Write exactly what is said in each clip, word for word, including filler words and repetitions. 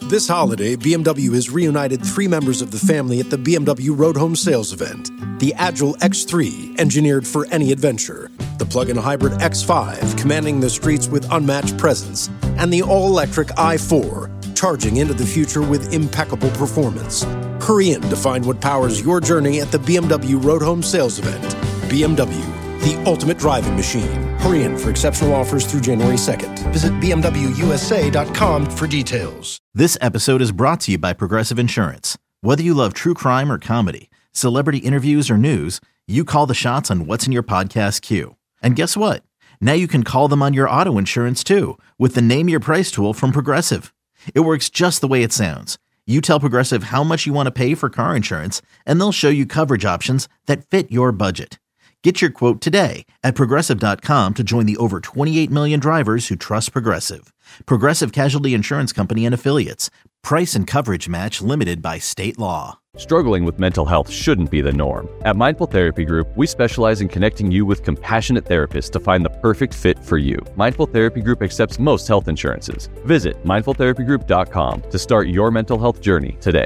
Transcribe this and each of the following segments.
This holiday, B M W has reunited three members of the family at the B M W Road Home Sales event. The Agile X three, engineered for any adventure. The plug-in hybrid X five, commanding the streets with unmatched presence. And the all-electric i four, charging into the future with impeccable performance. Hurry in to find what powers your journey at the B M W Road Home Sales event. B M W, the ultimate driving machine. Hurry in for exceptional offers through January second. Visit B M W U S A dot com for details. This episode is brought to you by Progressive Insurance. Whether you love true crime or comedy, celebrity interviews or news, you call the shots on what's in your podcast queue. And guess what? Now you can call them on your auto insurance too with the Name Your Price tool from Progressive. It works just the way it sounds. You tell Progressive how much you want to pay for car insurance, and they'll show you coverage options that fit your budget. Get your quote today at Progressive dot com to join the over twenty-eight million drivers who trust Progressive. Progressive Casualty Insurance Company and Affiliates. Price and coverage match limited by state law. Struggling with mental health shouldn't be the norm. At Mindful Therapy Group, we specialize in connecting you with compassionate therapists to find the perfect fit for you. Mindful Therapy Group accepts most health insurances. Visit mindful therapy group dot com to start your mental health journey today.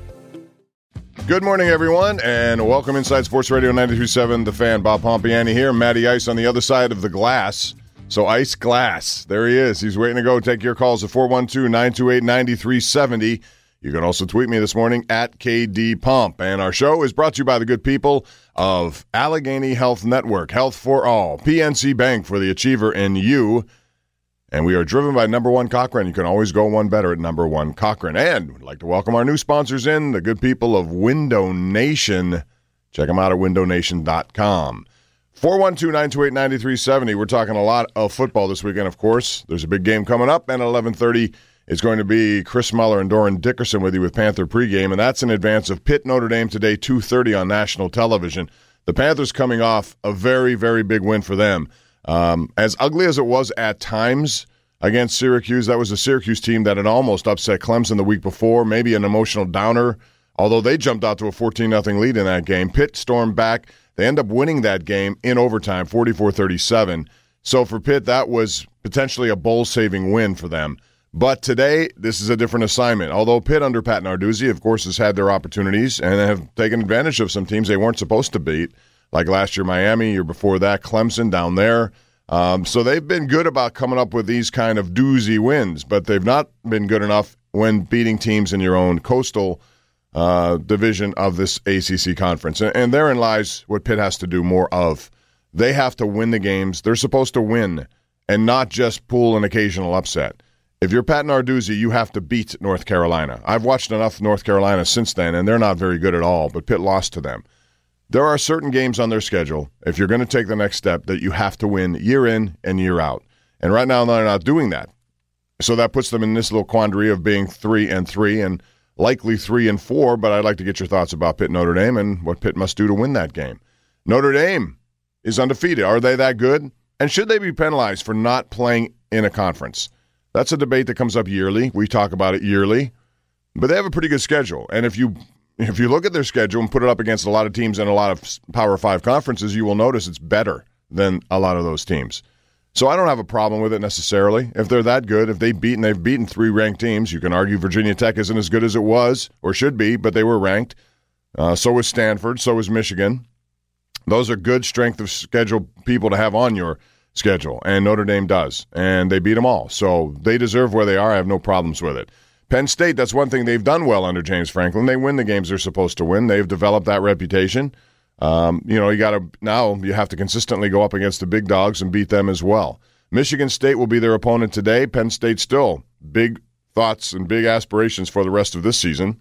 Good morning, everyone, and welcome inside Sports Radio ninety-three point seven. The Fan, Bob Pompiani here. Matty Ice on the other side of the glass. So Ice Glass, there he is. He's waiting to go. Take your calls at four one two, nine two eight, nine three seven zero. You can also tweet me this morning at K D Pomp. And our show is brought to you by the good people of Allegheny Health Network, Health for All, P N C Bank for the Achiever in you. And we are driven by Number One Cochrane. You can always go one better at Number One Cochrane. And we'd like to welcome our new sponsors in, the good people of Window Nation. Check them out at window nation dot com. four one two, nine two eight, nine three seven zero. We're talking a lot of football this weekend, of course. There's a big game coming up, and at eleven thirty, it's going to be Chris Muller and Doran Dickerson with you with Panther pregame, and that's in advance of Pitt Notre Dame today, two thirty on national television. The Panthers coming off a very, very big win for them. Um, as ugly as it was at times against Syracuse, that was a Syracuse team that had almost upset Clemson the week before, maybe an emotional downer, although they jumped out to a fourteen nothing lead in that game. Pitt stormed back. They end up winning that game in overtime, forty-four thirty-seven. So for Pitt, that was potentially a bowl-saving win for them. But today, this is a different assignment. Although Pitt under Pat Narduzzi, of course, has had their opportunities and have taken advantage of some teams they weren't supposed to beat, like last year Miami, year before that Clemson down there. Um, so they've been good about coming up with these kind of doozy wins, but they've not been good enough when beating teams in your own coastal uh, division of this A C C conference. And, and therein lies what Pitt has to do more of. They have to win the games. They're supposed to win and not just pull an occasional upset. If you're Pat Narduzzi, you have to beat North Carolina. I've watched enough North Carolina since then, and they're not very good at all, but Pitt lost to them. There are certain games on their schedule, if you're going to take the next step, that you have to win year in and year out. And right now, they're not doing that. So that puts them in this little quandary of being three and three and likely three and four, but I'd like to get your thoughts about Pitt Notre Dame and what Pitt must do to win that game. Notre Dame is undefeated. Are they that good? And should they be penalized for not playing in a conference? That's a debate that comes up yearly. We talk about it yearly. But they have a pretty good schedule. And if you if you look at their schedule and put it up against a lot of teams in a lot of Power Five conferences, you will notice it's better than a lot of those teams. So I don't have a problem with it necessarily. If they're that good, if they've beaten, they've beaten three ranked teams. You can argue Virginia Tech isn't as good as it was or should be, but they were ranked. Uh, so is Stanford. So is Michigan. Those are good strength of schedule people to have on your schedule, and Notre Dame does, and they beat them all. So they deserve where they are. I have no problems with it. Penn State, that's one thing they've done well under James Franklin. They win the games they're supposed to win. They've developed that reputation. Um, you know, you got to now you have to consistently go up against the big dogs and beat them as well. Michigan State will be their opponent today. Penn State still big thoughts and big aspirations for the rest of this season.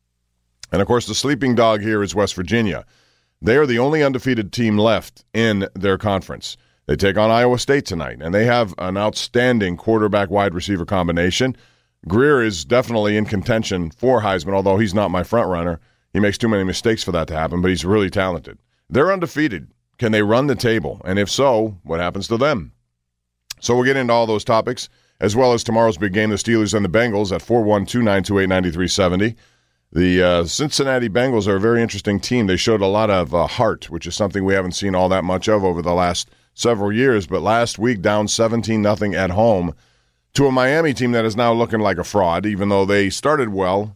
And, of course, the sleeping dog here is West Virginia. They are the only undefeated team left in their conference. They take on Iowa State tonight, and they have an outstanding quarterback-wide receiver combination. Greer is definitely in contention for Heisman, although he's not my front runner. He makes too many mistakes for that to happen, but he's really talented. They're undefeated. Can they run the table? And if so, what happens to them? So we'll get into all those topics, as well as tomorrow's big game, the Steelers and the Bengals at four one two, nine two eight, nine three seven zero. The uh, Cincinnati Bengals are a very interesting team. They showed a lot of uh, heart, which is something we haven't seen all that much of over the last several years. But last week, down seventeen nothing at home to a Miami team that is now looking like a fraud, even though they started well.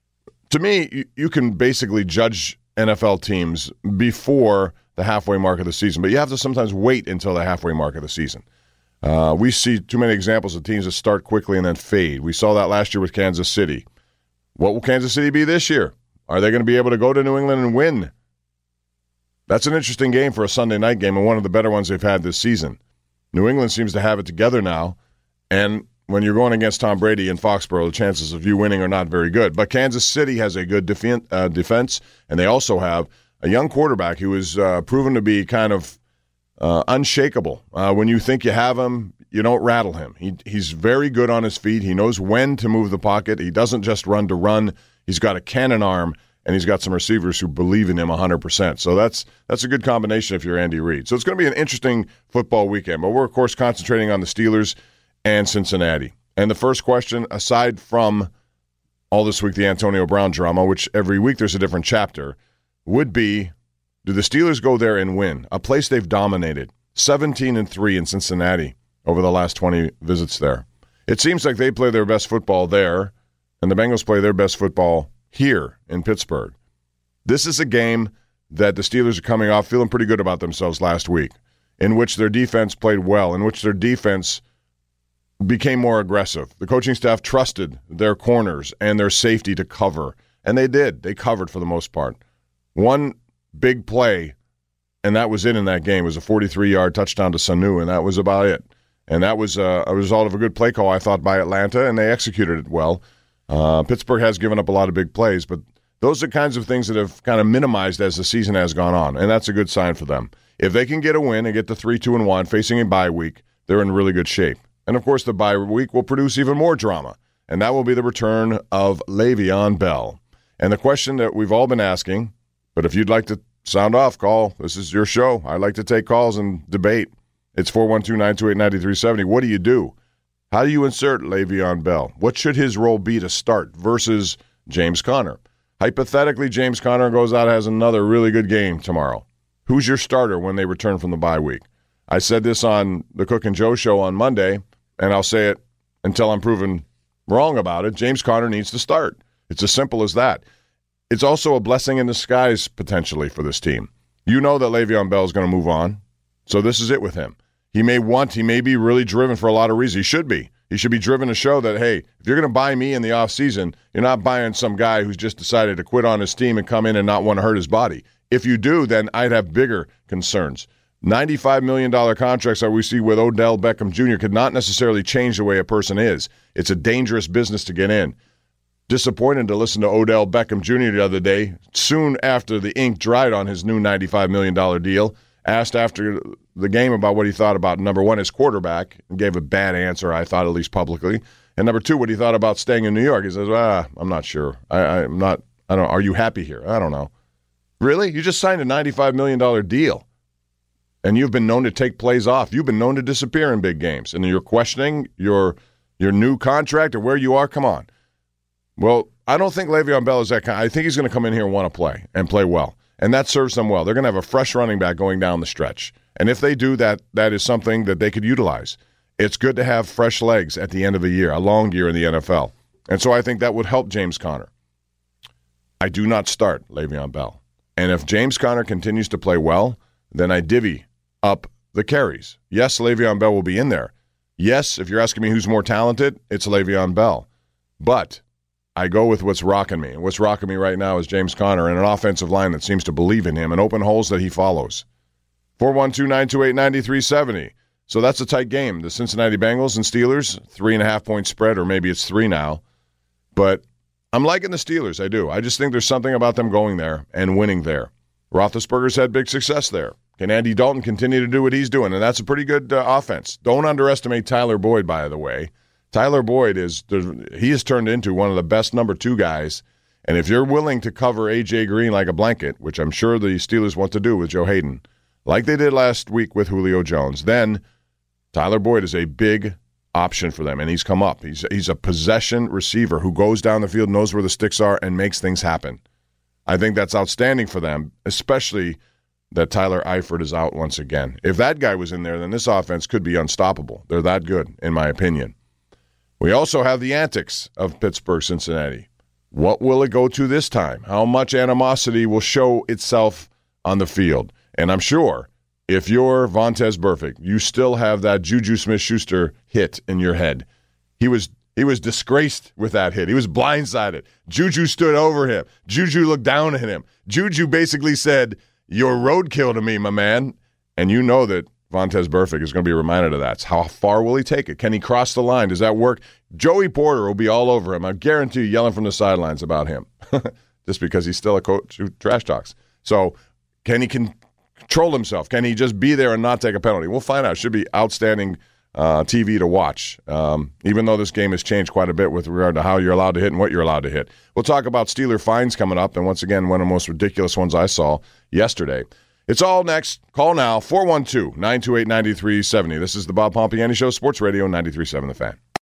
To me, you, you can basically judge N F L teams before the halfway mark of the season, but you have to sometimes wait until the halfway mark of the season. Uh, we see too many examples of teams that start quickly and then fade. We saw that last year with Kansas City. What will Kansas City be this year? Are they going to be able to go to New England and win? That's an interesting game for a Sunday night game and one of the better ones they've had this season. New England seems to have it together now, and when you're going against Tom Brady in Foxborough, the chances of you winning are not very good. But Kansas City has a good defen- uh, defense, and they also have a young quarterback who is uh, proven to be kind of uh, unshakable. Uh, when you think you have him, you don't rattle him. He He's very good on his feet. He knows when to move the pocket. He doesn't just run to run. He's got a cannon arm, and he's got some receivers who believe in him one hundred percent. So that's that's a good combination if you're Andy Reid. So it's going to be an interesting football weekend. But we're, of course, concentrating on the Steelers and Cincinnati. And the first question, aside from all this week, the Antonio Brown drama, which every week there's a different chapter, would be, do the Steelers go there and win? A place they've dominated, seventeen and three in Cincinnati over the last twenty visits there. It seems like they play their best football there, and the Bengals play their best football here in Pittsburgh. This is a game that the Steelers are coming off feeling pretty good about themselves last week, in which their defense played well, in which their defense became more aggressive. The coaching staff trusted their corners and their safety to cover, and they did. They covered for the most part. One big play, and that was it in that game. It was a forty-three-yard touchdown to Sanu, and that was about it. And that was uh, a result of a good play call, I thought, by Atlanta, and they executed it well. Uh, Pittsburgh has given up a lot of big plays, but those are kinds of things that have kind of minimized as the season has gone on, and that's a good sign for them. If they can get a win and get to three two and one, facing a bye week, they're in really good shape. And, of course, the bye week will produce even more drama, and that will be the return of Le'Veon Bell. And the question that we've all been asking, but if you'd like to sound off, call. This is your show. I like to take calls and debate. It's four one two, nine two eight, nine three seven zero. What do you do? How do you insert Le'Veon Bell? What should his role be to start versus James Conner? Hypothetically, James Conner goes out and has another really good game tomorrow. Who's your starter when they return from the bye week? I said this on the Cook and Joe show on Monday, and I'll say it until I'm proven wrong about it. James Conner needs to start. It's as simple as that. It's also a blessing in disguise, potentially, for this team. You know that Le'Veon Bell is going to move on, so this is it with him. He may want, he may be really driven for a lot of reasons. He should be. He should be driven to show that, hey, if you're going to buy me in the offseason, you're not buying some guy who's just decided to quit on his team and come in and not want to hurt his body. If you do, then I'd have bigger concerns. ninety-five million dollars contracts that we see with Odell Beckham Junior could not necessarily change the way a person is. It's a dangerous business to get in. Disappointed to listen to Odell Beckham Junior the other day, soon after the ink dried on his new ninety-five million dollars deal, asked after the game about what he thought about, number one, his quarterback, and gave a bad answer, I thought, at least publicly. And number two, what he thought about staying in New York. He says, ah, I'm not sure. I, I'm not, I don't know. Are you happy here? I don't know. Really? You just signed a ninety-five million dollars deal. And you've been known to take plays off. You've been known to disappear in big games. And you're questioning your your new contract or where you are? Come on. Well, I don't think Le'Veon Bell is that kind. I think he's going to come in here and want to play and play well. And that serves them well. They're going to have a fresh running back going down the stretch. And if they do that, that is something that they could utilize. It's good to have fresh legs at the end of a year, a long year in the N F L. And so I think that would help James Conner. I do not start Le'Veon Bell. And if James Conner continues to play well, then I divvy up the carries. Yes, Le'Veon Bell will be in there. Yes, if you're asking me who's more talented, it's Le'Veon Bell. But I go with what's rocking me. And what's rocking me right now is James Conner and an offensive line that seems to believe in him and open holes that he follows. four one two, nine two eight, nine three seven zero. So that's a tight game. The Cincinnati Bengals and Steelers, three and a half point spread, or maybe it's three now. But I'm liking the Steelers. I do. I just think there's something about them going there and winning there. Roethlisberger's had big success there. Can Andy Dalton continue to do what he's doing? And that's a pretty good uh, offense. Don't underestimate Tyler Boyd, by the way. Tyler Boyd, is he has turned into one of the best number two guys. And if you're willing to cover A J Green like a blanket, which I'm sure the Steelers want to do with Joe Hayden, like they did last week with Julio Jones, then Tyler Boyd is a big option for them, and he's come up. He's he's a possession receiver who goes down the field, knows where the sticks are, and makes things happen. I think that's outstanding for them, especially that Tyler Eifert is out once again. If that guy was in there, then this offense could be unstoppable. They're that good, in my opinion. We also have the antics of Pittsburgh, Cincinnati. What will it go to this time? How much animosity will show itself on the field? And I'm sure if you're Vontaze Burfict, you still have that Juju Smith-Schuster hit in your head. He was he was disgraced with that hit. He was blindsided. Juju stood over him. Juju looked down at him. Juju basically said, "You're roadkill to me, my man." And you know that Vontaze Burfict is going to be reminded of that. How far will he take it? Can he cross the line? Does that work? Joey Porter will be all over him. I guarantee you, yelling from the sidelines about him, just because he's still a coach who trash talks. So can he can control himself? Can he just be there and not take a penalty? We'll find out. It should be outstanding uh, T V to watch, um, even though this game has changed quite a bit with regard to how you're allowed to hit and what you're allowed to hit. We'll talk about Steeler fines coming up, and once again, one of the most ridiculous ones I saw yesterday. It's all next. Call now, four one two, nine two eight, nine three seven zero. This is the Bob Pompiani Show, Sports Radio ninety-three point seven The Fan.